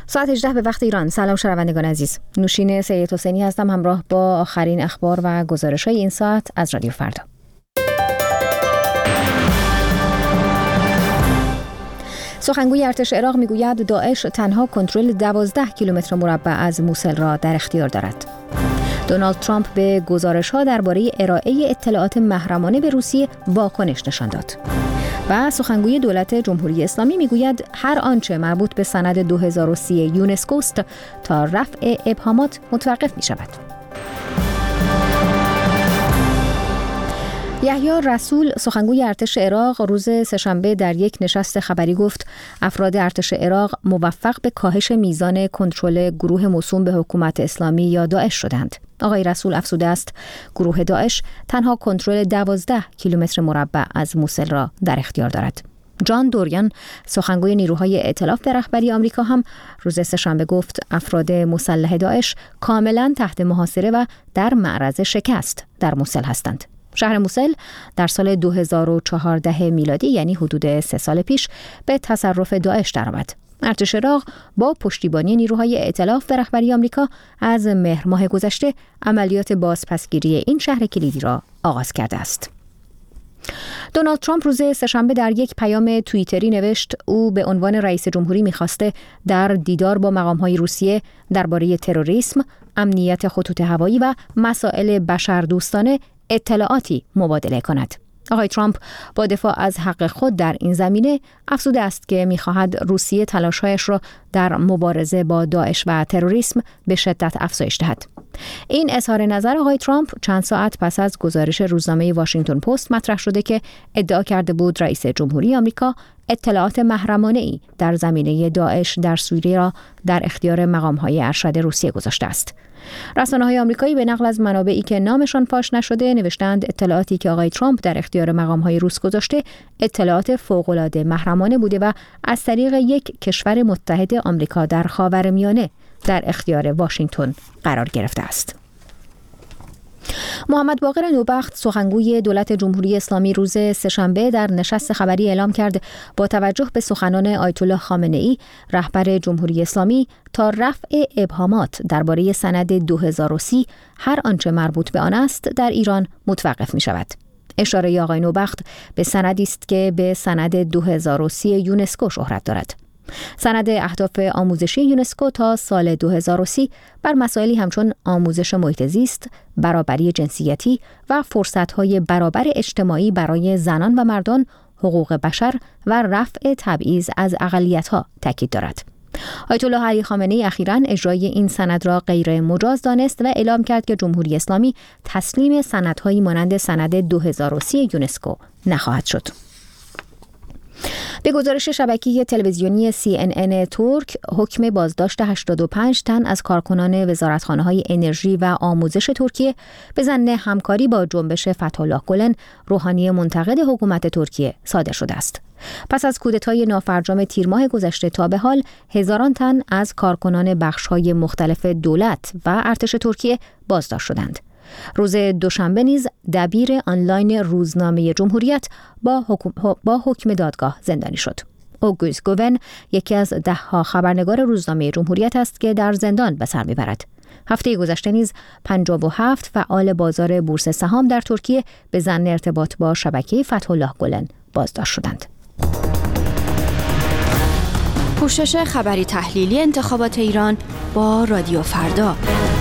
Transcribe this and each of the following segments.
ساعت 18 به وقت ایران. سلام شنوندگان عزیز. نوشین سید حسینی هستم همراه با آخرین اخبار و گزارش‌های این ساعت از رادیو فردا. سخنگوی ارتش عراق میگوید داعش تنها کنترل 12 کیلومتر مربع از موسل را در اختیار دارد. دونالد ترامپ به گزارش‌ها درباره ارائه اطلاعات محرمانه به روسیه واکنش نشان داد. و سخنگوی دولت جمهوری اسلامی میگوید هر آنچه مربوط به سند 2030 یونسکو است تا رفع ابهامات متوقف می شود. یحیی رسول سخنگوی ارتش عراق روز سه‌شنبه در یک نشست خبری گفت افراد ارتش عراق موفق به کاهش میزان کنترل گروه موسوم به حکومت اسلامی یا داعش شدند. آقای رسول افزوده است گروه داعش تنها کنترل 12 کیلومتر مربع از موسل را در اختیار دارد. جان دوریان سخنگوی نیروهای ائتلاف به رهبری آمریکا هم روز سه‌شنبه گفت افراد مسلح داعش کاملا تحت محاصره و در معرض شکست در موسل هستند. شهر موسل در سال 2014 میلادی یعنی حدود 3 سال پیش به تصرف داعش درآمد. ارتش عراق با پشتیبانی نیروهای ائتلاف به رهبری آمریکا از مهر ماه گذشته عملیات بازپسگیری این شهر کلیدی را آغاز کرده است. دونالد ترامپ روز سه‌شنبه در یک پیام توییتری نوشت او به عنوان رئیس جمهوری می‌خواسته در دیدار با مقام‌های روسیه درباره تروریسم، امنیت خطوط هوایی و مسائل بشردوستانه اطلاعاتی مبادله کند. آقای ترامپ با دفاع از حق خود در این زمینه افزوده است که می‌خواهد روسیه تلاش‌هایش را در مبارزه با داعش و تروریسم به شدت افزایش دهد. این اظهار نظر آقای ترامپ چند ساعت پس از گزارش روزنامه واشنگتن پست مطرح شده که ادعا کرده بود رئیس جمهوری آمریکا اطلاعات محرمانه‌ای در زمینه داعش در سوریه را در اختیار مقام‌های ارشد روسیه گذاشته است. رسانه‌های آمریکایی به نقل از منابعی که نامشان فاش نشده نوشتند اطلاعاتی که آقای ترامپ در اختیار مقام‌های روس گذاشته اطلاعات فوق‌العاده محرمانه بوده و از طریق یک کشور متحد آمریکا در خاورمیانه در اختیار واشنگتن قرار گرفته است. محمد باقر نوبخت سخنگوی دولت جمهوری اسلامی روز سه‌شنبه در نشست خبری اعلام کرد با توجه به سخنان آیت الله خامنه‌ای رهبر جمهوری اسلامی تا رفع ابهامات درباره سند 2030 هر آنچه مربوط به آن است در ایران متوقف می شود. اشاره آقای نوبخت به سندی است که به سند 2030 یونسکو شهرت دارد. سند اهداف آموزشی یونسکو تا سال 2030 بر مسائلی همچون آموزش محیط زیست، برابری جنسیتی و فرصت‌های برابر اجتماعی برای زنان و مردان، حقوق بشر و رفع تبعیض از اقلیت‌ها تاکید دارد. آیت الله علی خامنه‌ای اخیراً اجرای این سند را غیر مجاز دانست و اعلام کرد که جمهوری اسلامی تسلیم سندهایی مانند سند 2030 یونسکو نخواهد شد. به گزارش شبکه تلویزیونی CNN ترک، حکم بازداشت 85 تن از کارکنان وزارتخانه‌های انرژی و آموزش ترکیه به ظن همکاری با جنبش فتح‌الله گلن، روحانی منتقد حکومت ترکیه، صادر شده است. پس از کودتای نافرجام تیر ماه گذشته تا به حال هزاران تن از کارکنان بخش‌های مختلف دولت و ارتش ترکیه بازداشت شدند. روز دوشنبه نیز دبیر آنلاین روزنامه جمهوریت با حکم دادگاه زندانی شد. اوگوست گوون یکی از 10 خبرنگار روزنامه جمهوریت است که در زندان به سر میبرد. هفته گذشته نیز 57 فعال بازار بورس سهام در ترکیه به ظن ارتباط با شبکه فتح‌الله گلن بازداشت شدند. پوشش خبری تحلیلی انتخابات ایران با رادیو فردا.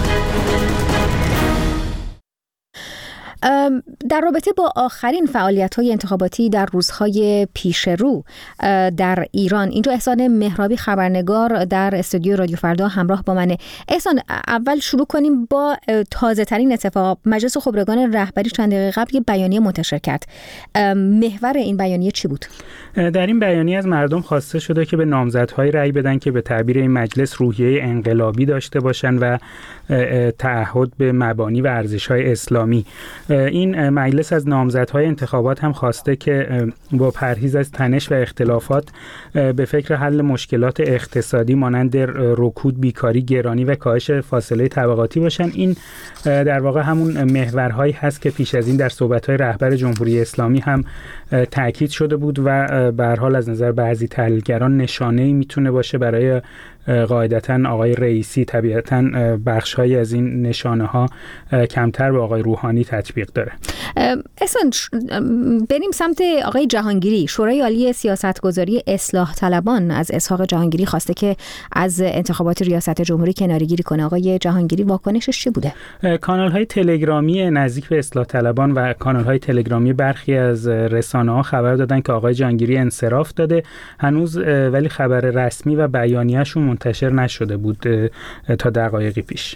در رابطه با آخرین فعالیت‌های انتخاباتی در روزهای پیش رو در ایران، اینجا احسان مهرابی خبرنگار در استودیو رادیو فردا همراه با منه. احسان، اول شروع کنیم با تازه ترین اتفاق. مجلس خبرگان رهبری چند دقیقه قبل یه بیانیه منتشر کرد. محور این بیانیه چی بود؟ در این بیانیه از مردم خواسته شده که به نامزدهای رأی بدن که به تعبیر این مجلس روحیه انقلابی داشته باشن و تعهد به مبانی و ارزش‌های اسلامی. این مجلس از نامزدهای انتخابات هم خواسته که با پرهیز از تنش و اختلافات به فکر حل مشکلات اقتصادی مانند رکود، بیکاری، گرانی و کاهش فاصله طبقاتی باشن. این در واقع همون محورهایی هست که پیش از این در صحبت‌های رهبر جمهوری اسلامی هم تاکید شده بود و به هر حال از نظر بعضی تحلیلگران نشانه‌ای میتونه باشه برای قاعدتاً آقای رئیسی طبیعتاً بخش‌هایی از این نشانه‌ها کمتر به آقای روحانی تطبیق داره. احسان، بریم سمت آقای جهانگیری. شورای عالی سیاستگذاری اصلاح طلبان از اسحاق جهانگیری خواسته که از انتخابات ریاست جمهوری کناره‌گیری کنه. آقای جهانگیری واکنشش چی بوده؟ کانال‌های تلگرامی نزدیک به اصلاح طلبان و کانال‌های تلگرامی برخی از رسانه‌ها خبر دادن که آقای جهانگیری انصراف داده. هنوز ولی خبر رسمی و بیانیه‌شون منتشر نشده بود تا دقایقی پیش.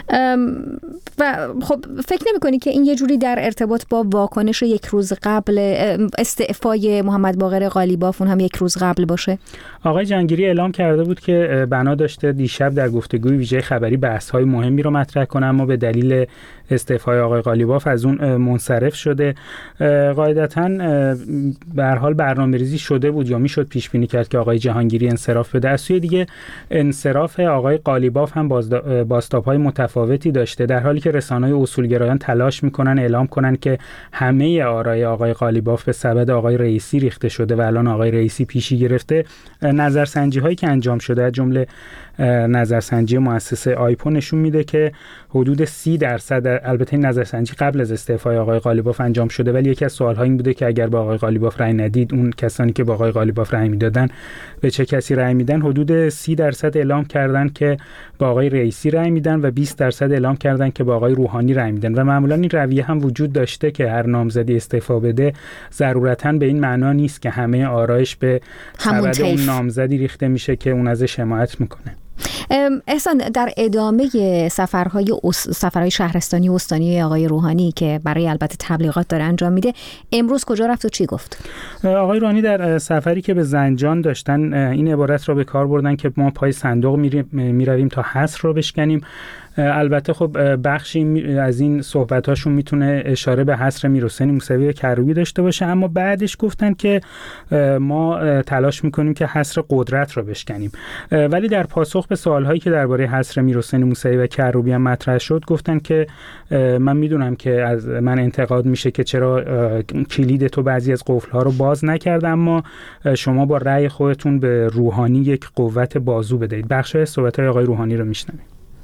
و خب فکر نمی‌کنی که این یه جوری در ارتباط با واکنش یک روز قبل استعفای محمد باقر قالیباف اون هم یک روز قبل باشه؟ آقای جهانگیری اعلام کرده بود که بنا داشته دیشب در گفتگوی ویژه خبری بحث‌های مهمی رو مطرح کنه، اما به دلیل استعفای آقای قالیباف از اون منصرف شده. قاعدتاً به هر حال برنامه‌ریزی شده بود یا میشد پیش بینی کرد که آقای جهانگیری انصراف بده. از سوی دیگه انصراف آقای قالیباف هم بازتاب‌های متفاوتی داشته، در حالی که رسانه‌های اصولگرایان تلاش میکنن اعلام کنن که همه آرای آقای قالیباف به سبد آقای رئیسی ریخته شده و الان آقای رئیسی پیشی گرفته. نظرسنجی‌هایی که انجام شده از جمله نظرسنجی مؤسسه آیپو نشون میده که حدود 30%، البته این نظرسنجی قبل از استعفای آقای قالیباف انجام شده، ولی یکی از سوال‌ها این بوده که اگر به آقای قالیباف رأی ندید، اون کسانی که با آقای قالیباف رأی میدادن به چه کسی رأی میدن؟ حدود 30% اعلام کردن که با آقای رئیسی رأی میدن و 20% اعلام کردن که با آقای روحانی رأی میدن و معمولا این رویه هم وجود داشته که هر نامزدی استعفا بده ضرورتاً به این معنا نیست که همه آرایش به سبد اون نامزدی ریخته میشه که اون ازش حمایت میکنه. احسان، در ادامه سفرهای شهرستانی و استانی آقای روحانی که برای البته تبلیغات داره انجام میده، امروز کجا رفت و چی گفت؟ آقای روحانی در سفری که به زنجان داشتن این عبارت را به کار بردن که ما پای صندوق میرویم تا حصر رو بشکنیم. البته خب بخشی از این صحبتاشون میتونه اشاره به حصر میرحسین موسوی کروبی داشته باشه، اما بعدش گفتن که ما تلاش میکنیم که حصر قدرت رو بشکنیم. ولی در پاسخ به سوالهایی که درباره حصر میرحسین موسوی و کروبی هم مطرح شد، گفتن که من میدونم که از من انتقاد میشه که چرا کلید تو بعضی از قفل‌ها رو باز نکرد، اما شما با رأی خودتون به روحانی یک قوت بازو بدید. بخشای صحبت‌های آقای روحانی رو میشنویم.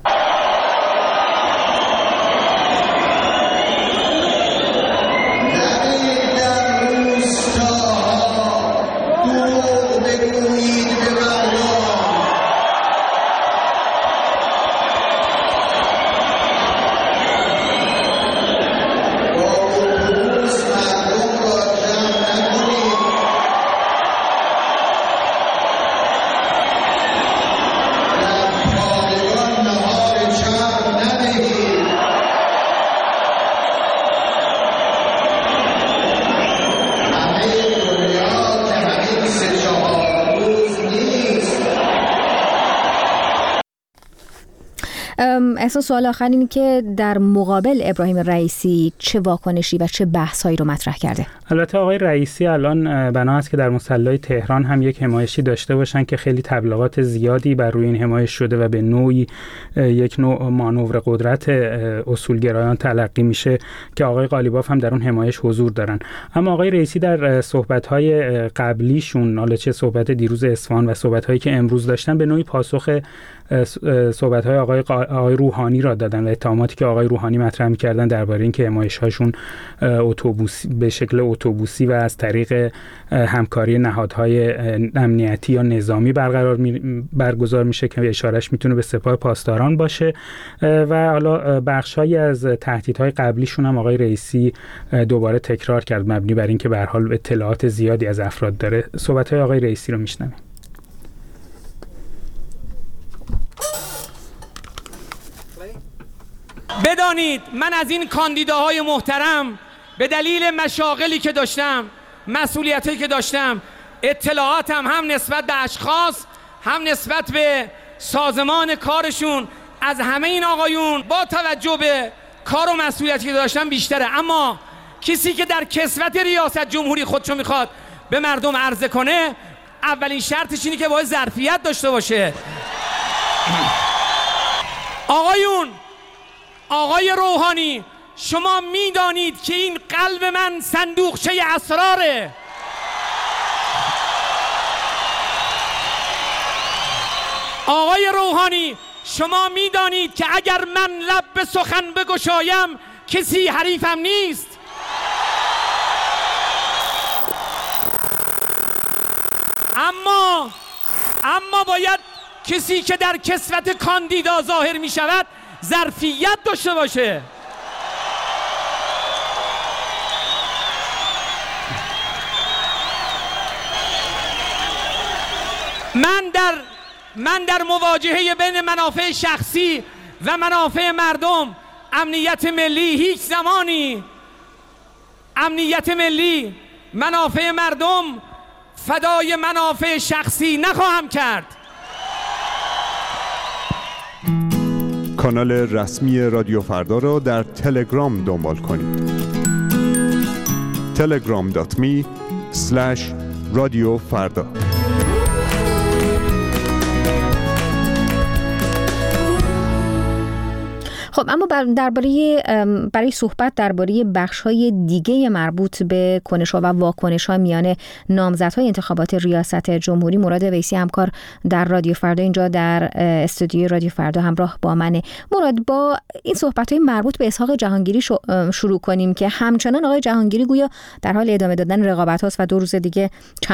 احسان، سوال آخر اینه که در مقابل ابراهیم رئیسی چه واکنشی و چه بحث‌هایی رو مطرح کرده؟ البته آقای رئیسی الان بنا است که در مصلی تهران هم یک حمایشی داشته باشن که خیلی تبلیغات زیادی بر روی این حمایش شده و به نوعی یک نوع مانور قدرت اصولگرایان تلقی میشه که آقای قالیباف هم در اون حمایش حضور دارن. اما آقای رئیسی در صحبت‌های قبلیشون، حالا چه صحبت دیروز اصفهان و صحبت‌هایی که امروز داشتن، به نوعی پاسخ صحبت‌های آقای روحانی را دادن و اتهاماتی که آقای روحانی مطرح می‌کردن درباره اینکه حمایش‌هاشون اتوبوسی به شکل اتوبوسی و از طریق همکاری نهادهای امنیتی یا نظامی برگزار میشه که اشارهش میتونه به سپاه پاسداران باشه و حالا بخشایی از تهدیدهای قبلیشون هم آقای رئیسی دوباره تکرار کرد مبنی بر اینکه به هر حال اطلاعات زیادی از افراد داره. صحبت‌های آقای رئیسی رو میشنویم. بدانید من از این کاندیداهای محترم به دلیل مشاغلی که داشتم، مسئولیتی که داشتم، اطلاعاتم هم نسبت به اشخاص هم نسبت به سازمان کارشون از همه این آقایون با توجه به کار و مسئولیتی که داشتم بیشتره. اما کسی که در کسوت ریاست جمهوری خودشو میخواد به مردم عرضه کنه، اولین شرطش اینه که باید ظرفیت داشته باشه. آقای روحانی، شما میدانید که این قلب من صندوقچه اسراره. آقای آقای روحانی شما میدانید که اگر من لب به سخن بگشایم کسی حریفم نیست. اما باید کسی که در کسوت کاندیدا ظاهر می شود ظرفیت داشته باشه. من در مواجهه بین منافع شخصی و منافع مردم امنیت ملی هیچ زمانی امنیت ملی منافع مردم فدای منافع شخصی نخواهم کرد. کانال رسمی رادیو فردا را در تلگرام دنبال کنید. telegram.me/رادیوفردا. خب اما برای صحبت درباره بخش‌های دیگه مربوط به کنش‌ها و واکنش‌ها میان نامزدهای انتخابات ریاست جمهوری، مراد ویسی همکار در رادیو فردا اینجا در استودیوی رادیو فردا همراه با منه. مراد، با این صحبت‌های مربوط به اسحاق جهانگیری شروع کنیم که همچنان آقای جهانگیری گویا در حال ادامه دادن رقابت هاست و 2 روز دیگه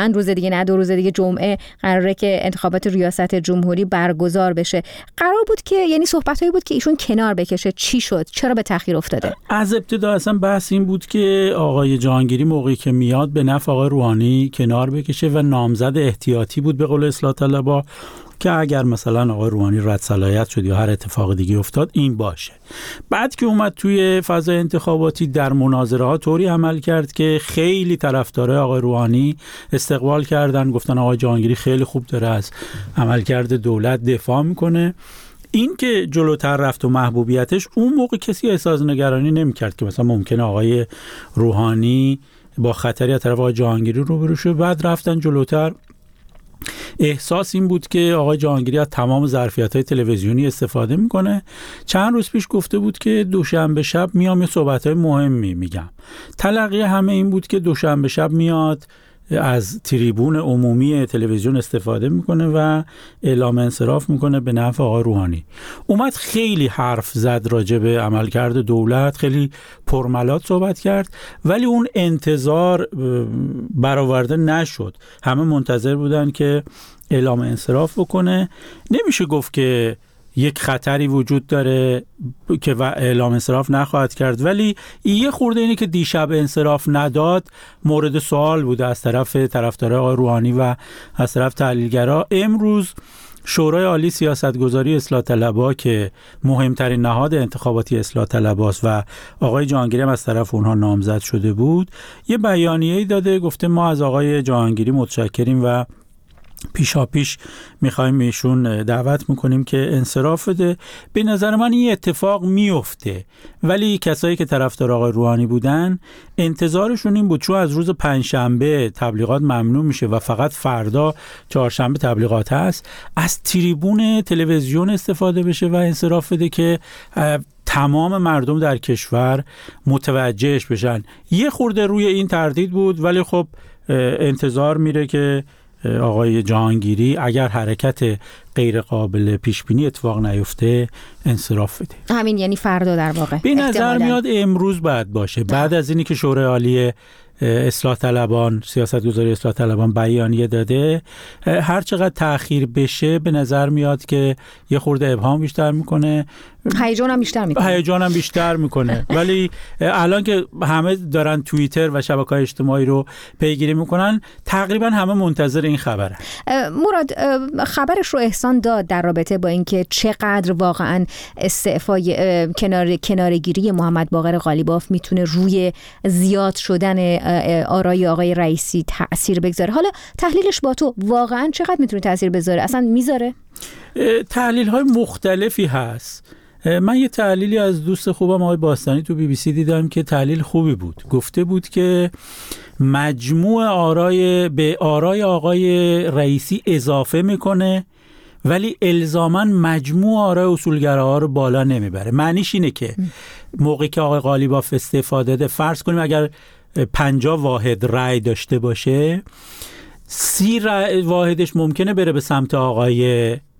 جمعه قراره که انتخابات ریاست جمهوری برگزار بشه. قرار بود که یعنی صحبت‌هایی بود که ایشون کنار بکشه. چی شد؟ چرا به تأخیر افتاده؟ از ابتدا اصلا بحث این بود که آقای جهانگیری موقعی که میاد به نفع آقای روحانی کنار بکشه و نامزد احتیاطی بود به قول اصلاح طلبها که اگر مثلا آقای روحانی رد صلاحیت شد یا هر اتفاق دیگه افتاد این باشه. بعد که اومد توی فضای انتخاباتی در مناظره ها طوری عمل کرد که خیلی طرفدارای آقای روحانی استقبال کردن، گفتن آقای جهانگیری خیلی خوب داره از عملکرد دولت دفاع میکنه. این که جلوتر رفت و محبوبیتش، اون موقع کسی احساس نگرانی نمی‌کرد که مثلا ممکنه آقای روحانی با خطری از طرف آقای جهانگیری روبرو شه. بعد رفتن جلوتر. احساس این بود که آقای جهانگیری از تمام ظرفیت‌های تلویزیونی استفاده میکنه. چند روز پیش گفته بود که دوشنبه شب میام یه صحبت‌های مهمی میگم. تلقی همه این بود که دوشنبه شب میاد از تریبون عمومی تلویزیون استفاده میکنه و اعلام انصراف میکنه به نفع آقای روحانی. اومد خیلی حرف زد راجع به عملکرد دولت، خیلی پرملات صحبت کرد، ولی اون انتظار برآورده نشد. همه منتظر بودن که اعلام انصراف بکنه. نمیشه گفت که یک خطری وجود داره که اعلام انصراف نخواهد کرد، ولی یه خورده اینه که دیشب انصراف نداد مورد سوال بوده از طرف طرفدارای آقای روحانی و از طرف تحلیلگرا. امروز شورای عالی سیاستگذاری اصلاح طلبها که مهمترین نهاد انتخاباتی اصلاح طلبهاست و آقای جهانگیری هم از طرف اونها نامزد شده بود، یه بیانیه‌ای داده، گفته ما از آقای جهانگیری متشکریم و پیشاپیش میخوایم ایشون دعوت میکنیم که انصراف بده. به نظر من این اتفاق میفته، ولی کسایی که طرفدار آقای روحانی بودن انتظارشون این بود چون از روز پنجشنبه تبلیغات ممنوع میشه و فقط فردا چهارشنبه تبلیغات هست، از تریبون تلویزیون استفاده بشه و انصراف بده که تمام مردم در کشور متوجهش بشن. یه خورده روی این تردید بود، ولی خب انتظار میره که آقای جهانگیری اگر حرکت غیر قابل پیش بینی اتفاق نیفته انصراف بده. همین یعنی فردا در واقع به نظر میاد امروز بعد باشه. بعد از اینی که شورای عالی اصلاح طلبان، سیاستگذاری اصلاح طلبان بیانیه داده، هر چقدر تأخیر بشه به نظر میاد که یه خورده ابهام بیشتر میکنه، هیجان هم بیشتر میکنه. ولی الان که همه دارن توییتر و شبکه‌های اجتماعی رو پیگیری میکنن، تقریبا همه منتظر این خبره. مراد، خبرش رو احسان داد در رابطه با اینکه چقدر واقعا استعفای کنارگیری محمد باقر قالیباف میتونه روی زیاد شدن آرای آقای رئیسی تأثیر بگذاره. حالا تحلیلش با تو واقعا چقدر میتونه تأثیر بذاره؟ اصلا میذاره؟ تحلیل های مختلفی هست. من یه تحلیلی از دوست خوبم آقای باستانی تو BBC دیدم که تحلیل خوبی بود. گفته بود که مجموع به آرای آقای رئیسی اضافه میکنه، ولی الزاماً مجموع آرای اصولگراها رو بالا نمیبره. معنیش اینه که موقعی که آقای قالیباف استعفا داده، فرض کنیم اگر 50 واحد رأی داشته باشه، 30 واحدش ممکنه بره به سمت آقای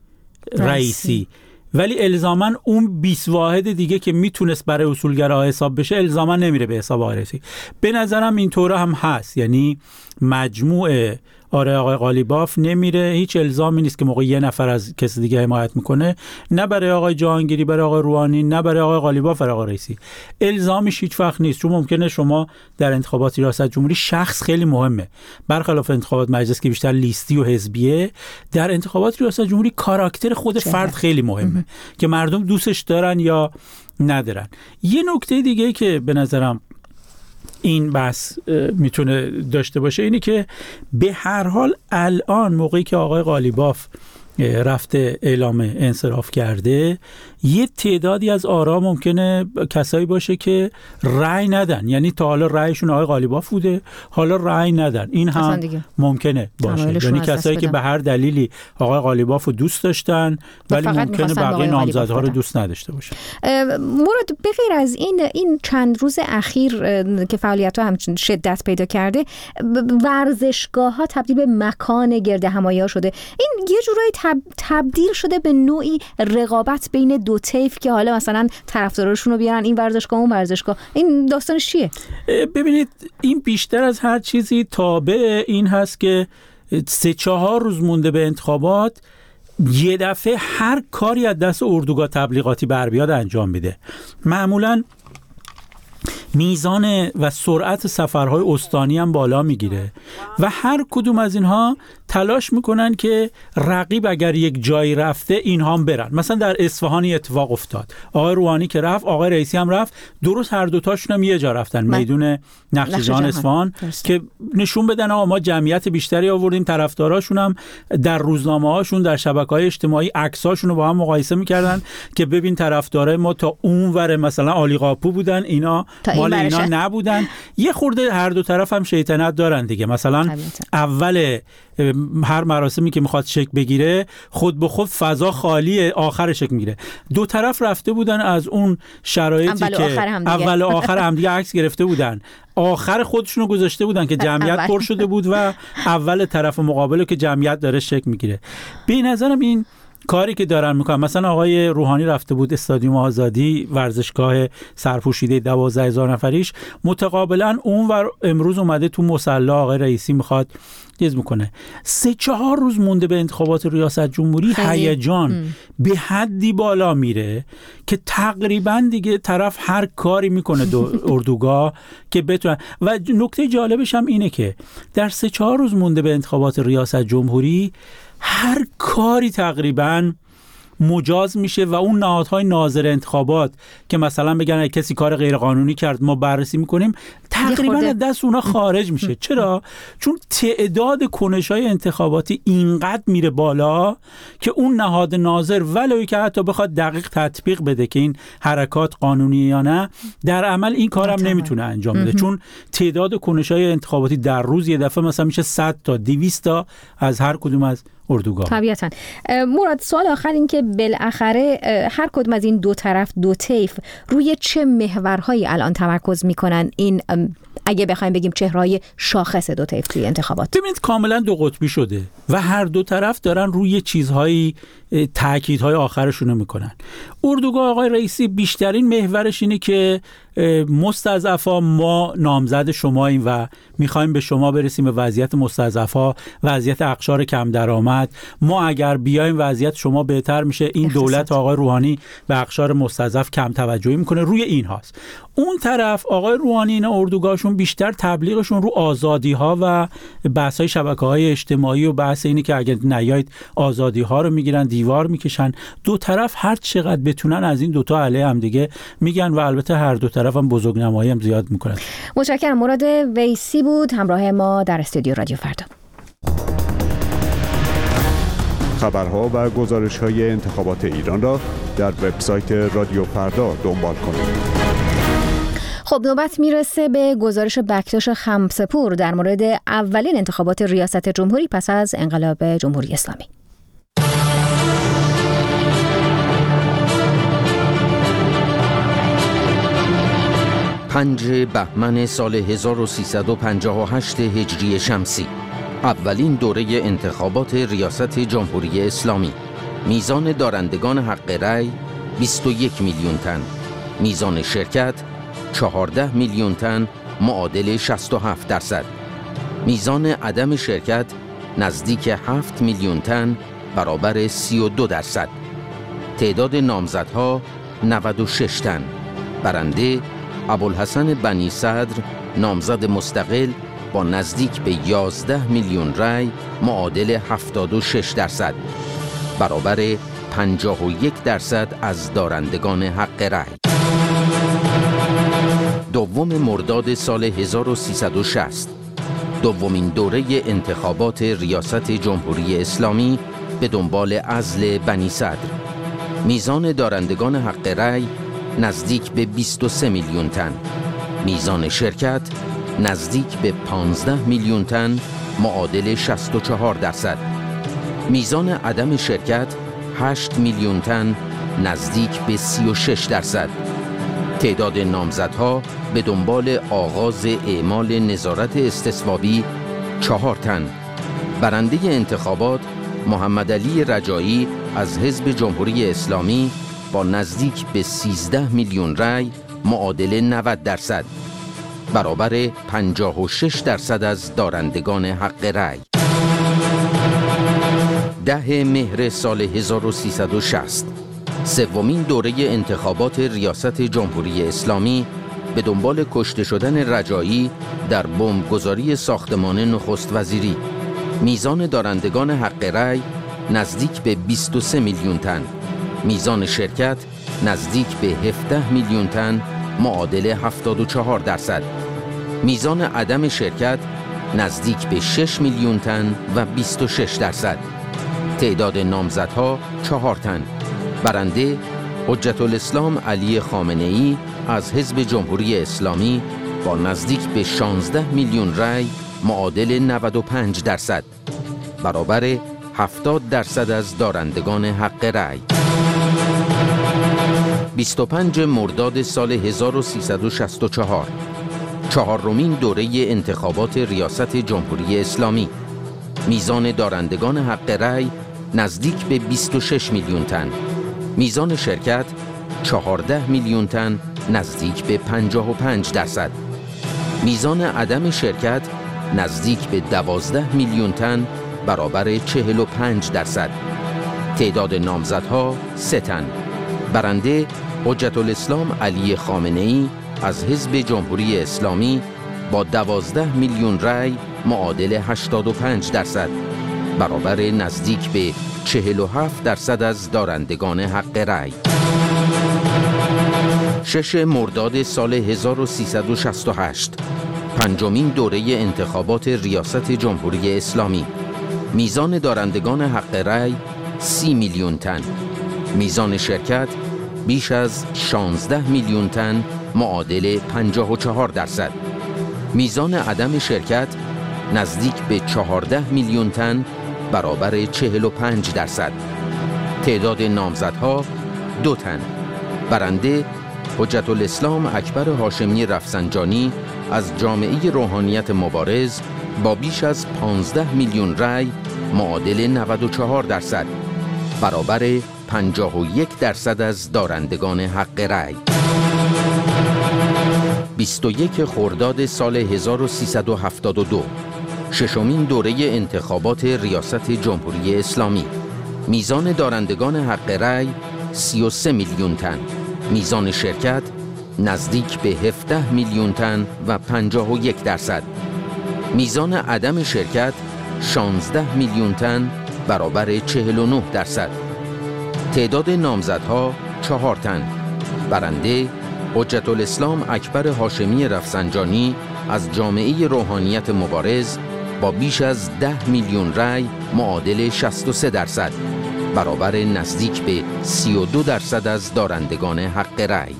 رئیسی، ولی الزاماً اون 20 واحد دیگه که میتونست برای اصولگراها حساب بشه الزاماً نمیره به حساب آقای رئیسی. به نظرم اینطوره هم هست، یعنی مجموعه آقای قالیباف نمیره، هیچ الزامی نیست که موقع یه نفر از کسی دیگه حمایت میکنه، نه برای آقای جهانگیری، برای آقای روحانی، نه برای آقای قالیباف، برای آقای رئیسی الزامش هیچ وقت نیست. چون ممکنه شما در انتخابات ریاست جمهوری شخص خیلی مهمه، برخلاف انتخابات مجلس که بیشتر لیستی و حزبیه، در انتخابات ریاست جمهوری کاراکتر خود فرد خیلی مهمه که مردم دوستش دارن یا ندارن. یه نکته دیگه که به نظرم این بحث میتونه داشته باشه اینه که به هر حال الان موقعی که آقای قالیباف رفته اعلام انصراف کرده، یه تعدادی از آرا ممکنه کسایی باشه که رأی ندن، یعنی تا حالا رأیشون آقای قالیباف بوده، حالا رأی ندن. این هم ممکنه باشه، یعنی کسایی که به هر دلیلی آقای قالیباف رو دوست داشتن ولی ممکنه بقیه نامزدها رو دوست نداشته باشن. مراد، بغیر از این چند روز اخیر که فعالیت‌ها همچنین شدت پیدا کرده، ورزشگاه‌ها تبدیل به مکان گرد همایی‌ها شده. این یه جورایی تبدیل شده به نوعی رقابت بین دو طیف که حالا مثلا طرفداراشون رو بیارن این ورزشگاه اون ورزشگاه. این داستانش چیه؟ ببینید، این بیشتر از هر چیزی تابع این هست که 3-4 روز مونده به انتخابات یه دفعه هر کاری از دست اردوگاه تبلیغاتی بر بیاد انجام میده. معمولاً میزان و سرعت سفرهای استانی هم بالا میگیره و هر کدوم از اینها تلاش میکنن که رقیب اگر یک جایی رفته اینها هم برن. مثلا در اصفهانی اتفاق افتاد، آقای روحانی که رفت، آقای رئیسی هم رفت، درست هر دوتاشون هم یه جا رفتن، میدون نقش‌جهان اصفهان، که نشون بدن آقا ما جمعیت بیشتری آوردیم. طرفداراشون هم در روزنامه‌هاشون، در شبکه‌های اجتماعی عکساشون رو با هم مقایسه میکردن که ببین طرفدارای ما تا اونور مثلا عالیقاپو بودن، اینا مال اینا نبودن. یه خورده هر دو طرف هم شیطنت دارن دیگه. مثلا اول هر مراسمی که میخواد شکل بگیره خود به خود فضا خالیه، آخر شکل میگیره. دو طرف رفته بودن از اون شرایطی که اول و آخر هم دیگه عکس گرفته بودن، آخر خودشونو گذاشته بودن که جمعیت پر شده بود و اول طرف مقابل که جمعیت داره شکل میگیره. به نظرم این کاری که دارن میکنن، مثلا آقای روحانی رفته بود استادیوم آزادی، ورزشگاه سرپوشیده 12,000 نفریش، متقابلا اون ور امروز اومده تو مصلی آقای رئیسی میخواد چیز میکنه. 3-4 روز مونده به انتخابات ریاست جمهوری، هیجان به حدی بالا میره که تقریبا دیگه طرف هر کاری میکنه اردوگاه که بتونه. و نکته جالبش هم اینه که در 3-4 روز مونده به انتخابات ریاست جمهوری هر کاری تقریباً مجاز میشه و اون نهادهای ناظر انتخابات که مثلا بگن کسی کار غیرقانونی کرد ما بررسی میکنیم، تقریبا از دست اونا خارج میشه. چرا؟ چون تعداد کنش‌های انتخاباتی اینقدر میره بالا که اون نهاد ناظر ولوی که حتی بخواد دقیق تطبیق بده که این حرکات قانونی یا نه، در عمل این کارم نمیتونه انجام بده، چون تعداد کنش‌های انتخاباتی در روز یه دفعه مثلا میشه 100 تا 200 تا از هر کدوم از اردوگاه. طبیعتاً. مراد، سوال آخر این که بالاخره هر کدوم از این دو طرف، دو طیف، روی چه محورهایی الان تمرکز میکنن؟ این اگه بخوایم بگیم چهره‌های شاخص دو طیف توی انتخابات. ببینید کاملا دو قطبی شده و هر دو طرف دارن روی چیزهایی تأکیدهای آخرشون رو میکنن. اردوگاه آقای رئیسی بیشترین محورش اینه که مستضعفا ما نامزد شماییم و میخوایم به شما برسیم، به وضعیت مستضعفا، وضعیت اقشار کم درآمد. ما اگر بیایم وضعیت شما بهتر میشه. این دولت آقای روحانی به اقشار مستضعف کم توجهی میکنه، روی این هاست. اون طرف آقای روحانی اینا اردوگاهشون بیشتر تبلیغشون رو آزادی ها و بحث های شبکه‌های اجتماعی و بحث اینی که اگه نیایید آزادی ها رو میگیرن، دیوار میکشن. دو طرف هر چقدر بتونن از این دوتا علیه هم دیگه میگن و البته هر دو طرف هم بزرگنمایی هم زیاد میکنن. متشکرم. مراد ویسی بود همراه ما در استودیو رادیو فردا. خبرها و گزارش‌های انتخابات ایران را در وبسایت رادیو فردا دنبال کنید. خب نوبت میرسه به گزارش بکتاش خمسپور در مورد اولین انتخابات ریاست جمهوری پس از انقلاب جمهوری اسلامی. پنج بهمن سال 1358 هجری شمسی، اولین دوره انتخابات ریاست جمهوری اسلامی. میزان دارندگان حق رأی 21 میلیون تن. میزان شرکت 14 میلیون تن معادل 67%. میزان عدم شرکت نزدیک 7 میلیون تن برابر 32%. تعداد نامزدها 96 تن. برنده ابوالحسن بنی صدر، نامزد مستقل با نزدیک به 11 میلیون رأی معادل 76%. برابر 51% از دارندگان حق رأی. دوم مرداد سال 1360، دومین دوره انتخابات ریاست جمهوری اسلامی به دنبال عزل بنی صدر. میزان دارندگان حق رأی نزدیک به 23 میلیون تن. میزان شرکت نزدیک به 15 میلیون تن معادل 64%. میزان عدم شرکت 8 میلیون تن نزدیک به 36%. تعداد نامزدها به دنبال آغاز اعمال نظارت استصوابی 4 تن. برنده انتخابات محمد علی رجایی از حزب جمهوری اسلامی با نزدیک به 13 میلیون رأی معادل 90%. برابر 56% از دارندگان حق رأی. 10 مهر سال 1360، سومین دوره انتخابات ریاست جمهوری اسلامی به دنبال کشته شدن رجایی در بمبگذاری ساختمان نخست وزیری. میزان دارندگان حق رأی نزدیک به 23 میلیون تن. میزان شرکت نزدیک به 17 میلیون تن معادل 74%. میزان عدم شرکت نزدیک به 6 میلیون تن و 26%. تعداد نامزدها 4 تن. برنده حجت الاسلام علی خامنه‌ای از حزب جمهوری اسلامی با نزدیک به 16 میلیون رأی معادل 95%. برابر 70% از دارندگان حق رأی. 25 مرداد سال 1364، چهارمین دوره انتخابات ریاست جمهوری اسلامی. میزان دارندگان حق رأی نزدیک به 26 میلیون تن. میزان شرکت 14 میلیون تن نزدیک به 55%. میزان عدم شرکت نزدیک به 12 میلیون تن برابر 45%. تعداد نامزدها 3 تن. برنده حجت الاسلام علی خامنه‌ای از حزب جمهوری اسلامی با 12 میلیون رأی معادل 85%. برابر نزدیک به 47% از دارندگان حق رأی. 6 مرداد سال 1368، پنجمین دوره انتخابات ریاست جمهوری اسلامی. میزان دارندگان حق رأی 30 میلیون تن. میزان شرکت بیش از 16 میلیون تن معادل 54%. میزان عدم شرکت نزدیک به 14 میلیون تن برابر 45%. تعداد نامزدها 2 تن. برنده حجت الاسلام اکبر هاشمی رفسنجانی از جامعه روحانیت مبارز با بیش از 15 میلیون رأی معادل 94%. برابر 51% از دارندگان حق رأی. 21 خرداد سال 1372، ششمین دوره انتخابات ریاست جمهوری اسلامی. میزان دارندگان حق رأی 33 میلیون تن. میزان شرکت نزدیک به 17 میلیون تن و 51%. میزان عدم شرکت 16 میلیون تن برابر 49%. تعداد نامزدها 4 تن. برنده حجت الاسلام اکبر هاشمی رفسنجانی از جامعه روحانیت مبارز با بیش از 10 میلیون رأی معادل 63%. برابر نزدیک به 32% از دارندگان حق رأی.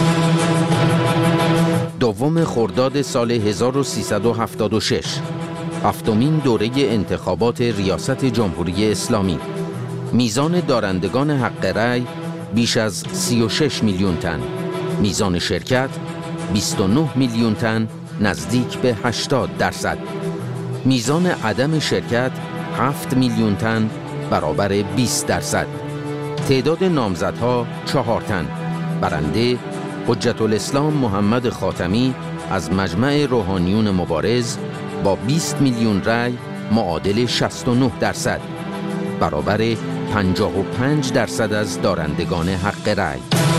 دوم خرداد سال 1376، هفتمین دوره انتخابات ریاست جمهوری اسلامی. میزان دارندگان حق رأی بیش از 36 میلیون تن. میزان شرکت 29 میلیون تن نزدیک به 80%. میزان عدم شرکت 7 میلیون تن برابر 20%. تعداد نامزدها 4 تن. برنده حجت الاسلام محمد خاتمی از مجمع روحانیون مبارز با 20 میلیون رأی معادل 69%، برابر 55% از دارندگان حق رأی.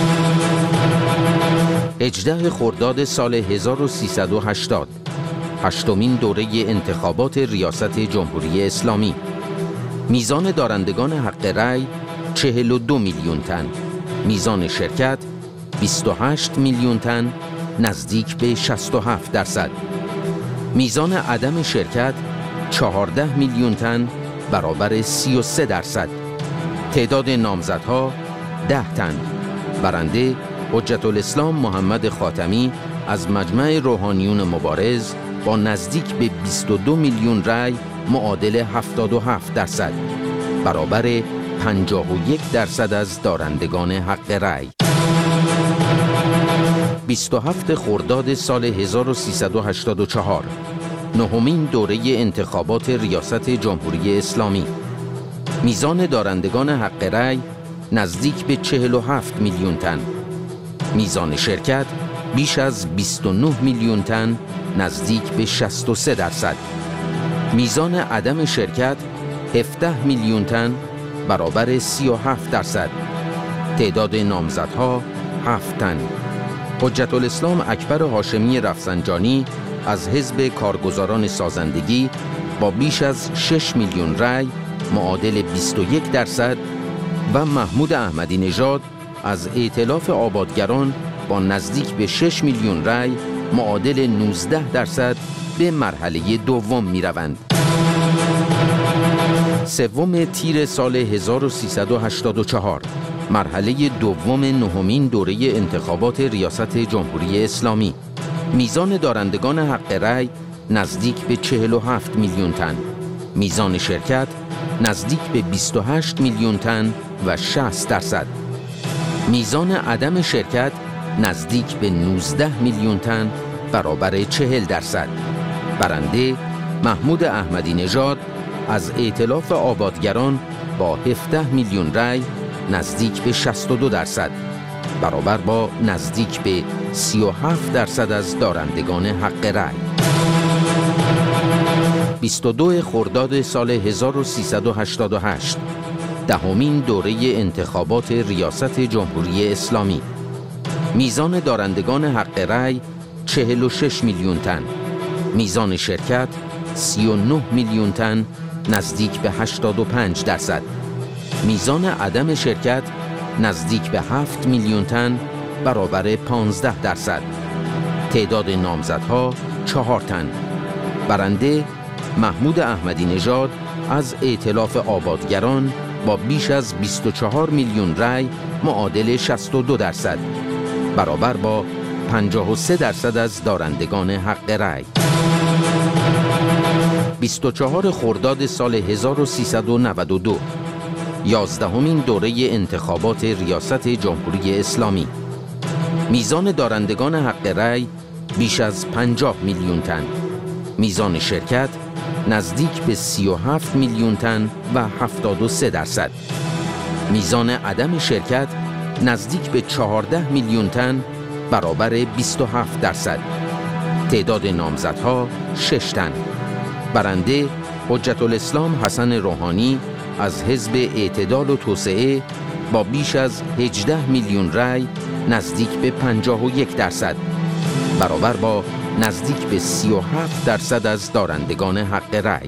18 خرداد سال 1380 هشتمین دوره انتخابات ریاست جمهوری اسلامی. میزان دارندگان حق رأی 42 میلیون تن، میزان شرکت 28 میلیون تن، نزدیک به 67%. میزان عدم شرکت 14 میلیون تن، برابر 33%. تعداد نامزدها 10 تن. برنده حجت الاسلام محمد خاتمی از مجمع روحانیون مبارز با نزدیک به 22 میلیون رأی معادل 77%، برابر 51% از دارندگان حق رأی. 27 خرداد سال 1384 نهمین دوره انتخابات ریاست جمهوری اسلامی. میزان دارندگان حق رأی نزدیک به 47 میلیون تن، میزان شرکت بیش از 29 میلیون تن، نزدیک به 63%. میزان عدم شرکت 17 میلیون تن، برابر 33%. تعداد نامزدها 7 تن. حجت الاسلام اکبر هاشمی رفسنجانی از حزب کارگزاران سازندگی با بیش از 6 میلیون رأی معادل 21% و محمود احمدی نژاد از ائتلاف آبادگران با نزدیک به 6 میلیون رأی معادل 19% به مرحله دوم می روند. 3 تیر سال 1384 مرحله دوم نهمین دوره انتخابات ریاست جمهوری اسلامی. میزان دارندگان حق رأی نزدیک به 47 میلیون تن، میزان شرکت نزدیک به 28 میلیون تن و 60%. میزان عدم شرکت نزدیک به 19 میلیون تن، برابر 40%. برنده محمود احمدی نژاد از ائتلاف آبادگران با 17 میلیون رأی نزدیک به 62%، برابر با نزدیک به 37% از دارندگان حق رأی. 22 خرداد سال 1388 دهمین دوره انتخابات ریاست جمهوری اسلامی. میزان دارندگان حق رأی 46 میلیون تن، میزان شرکت 39 میلیون تن، نزدیک به 85%. میزان عدم شرکت نزدیک به 7 میلیون تن، برابر 15%. تعداد نامزدها 4 تن. برنده محمود احمدی نژاد از ائتلاف آبادگران با بیش از 24 میلیون رأی معادل 62%، برابر با 53% از دارندگان حق رأی. 24 خرداد سال 1392 11مین دوره انتخابات ریاست جمهوری اسلامی. میزان دارندگان حق رأی بیش از 50 میلیون تن، میزان شرکت نزدیک به 37 میلیون تن و 73%. میزان عدم شرکت نزدیک به 14 میلیون تن، برابر 27%. تعداد نامزدها 6 تن. برنده حجت الاسلام حسن روحانی از حزب اعتدال و توسعه با بیش از 18 میلیون رأی نزدیک به 51%، برابر با نزدیک به 37% از دارندگان حق رأی.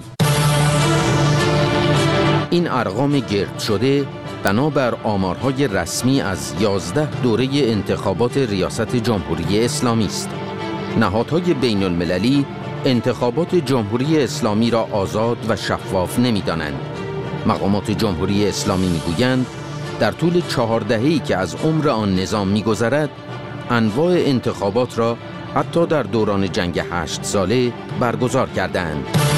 این ارقام گرد شده بنابر آمارهای رسمی از 11 دوره انتخابات ریاست جمهوری اسلامی است. نهادهای بین المللی انتخابات جمهوری اسلامی را آزاد و شفاف نمی‌دانند. مقامات جمهوری اسلامی می‌گویند در طول 4 دهه‌ای که از عمر آن نظام می‌گذرد، انواع انتخابات را حتی در دوران جنگ 8 ساله برگزار کردند.